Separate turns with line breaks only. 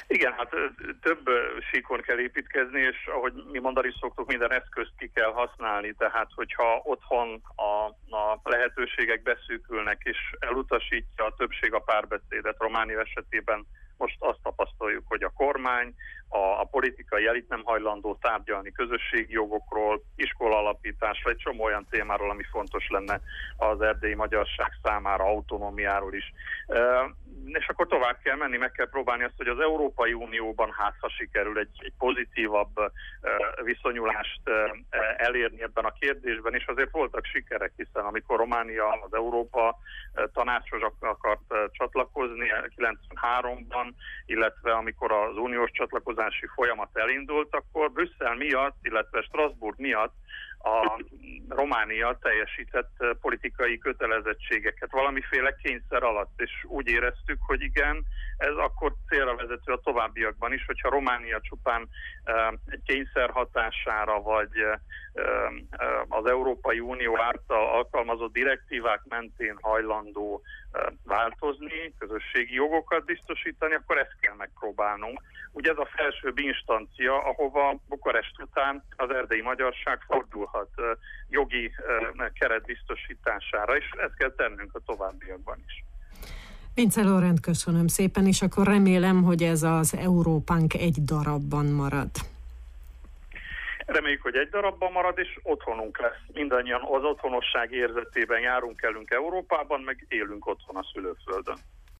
Igen, hát több síkon kell építkezni, és ahogy mi mondani is szoktuk, minden eszközt ki kell használni, tehát hogyha otthon a lehetőségek beszűkülnek, és elutasítja a többség a párbeszédet, Románia esetében most azt tapasztaljuk, hogy a kormány, a politikai elit nem hajlandó tárgyalni közösségi jogokról, iskolalapításról, egy csomó olyan témáról, ami fontos lenne az erdélyi magyarság számára, autonómiáról is. És akkor tovább kell menni, meg kell próbálni azt, hogy az Európai Unióban ha sikerül egy pozitívabb viszonyulást elérni ebben a kérdésben, és azért voltak sikerek, hiszen amikor Románia az Európa Tanácshoz akart csatlakozni 93-ban, illetve amikor az uniós csatlakozási folyamat elindult, akkor Brüsszel miatt, illetve Strasbourg miatt a Románia teljesített politikai kötelezettségeket valamiféle kényszer alatt, és úgy éreztük, hogy igen, ez akkor célra vezető a továbbiakban is, hogyha Románia csupán egy kényszer hatására, vagy az Európai Unió által alkalmazott direktívák mentén hajlandó változni, közösségi jogokat biztosítani, akkor ezt kell megpróbálnunk. Ugye ez a felsőbb instancia, ahova Bukarest után az erdélyi magyarság fordulhat jogi keret biztosítására, és ezt kell tennünk a továbbiakban is.
Vince Laurent, köszönöm szépen, és akkor remélem, hogy ez az Európánk egy darabban marad.
Reméljük, hogy egy darabban marad, és otthonunk lesz. Mindannyian az otthonosság érzetében járunk elünk Európában, meg élünk otthon a szülőföldön.